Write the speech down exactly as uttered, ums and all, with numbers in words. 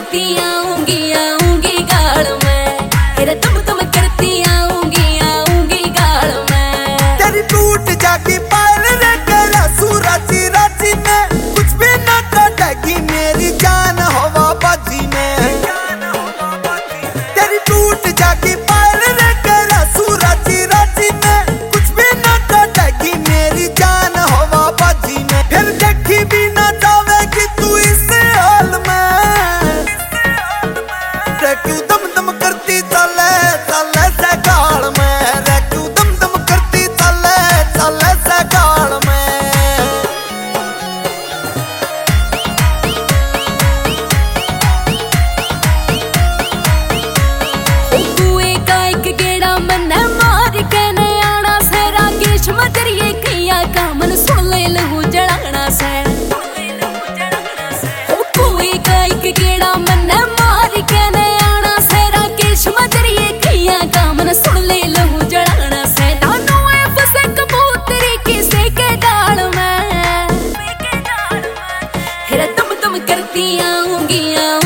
करती आऊंगी आऊंगी गाल में, तेरे तुम तुम करती आऊंगी आऊंगी गाल में। तेरी टूट जागी पायल रे गला सूरजी राजी में, कुछ भी ना काटेगी मेरी जान हवा बाजी में। तेरी टूट जागी पायल रे गला सूरजी राजी में, कुछ भी ना काटेगी मेरी जान हवा बाजी में। फिर देखी भी ना जावेगी तू इस हाल में, रे क्यों दम दम करती चले चले से गाल में, रे क्यों दम दम करती चले चले से गाल में। कुएं का एक गेड़ा मन्ने मार के ने आना से, राकेश मदरिए किया का मन सुन ले लहू जड़ाना से। कुएं का एक गेड़ा मन्ने मार के ने आना से, राकेश मदरिए किया का मन सुन ले लहू जड़ाना से। नानू है फसे कबूतरी किसे के डाल में, फिर तुम तुम करती आऊंगी।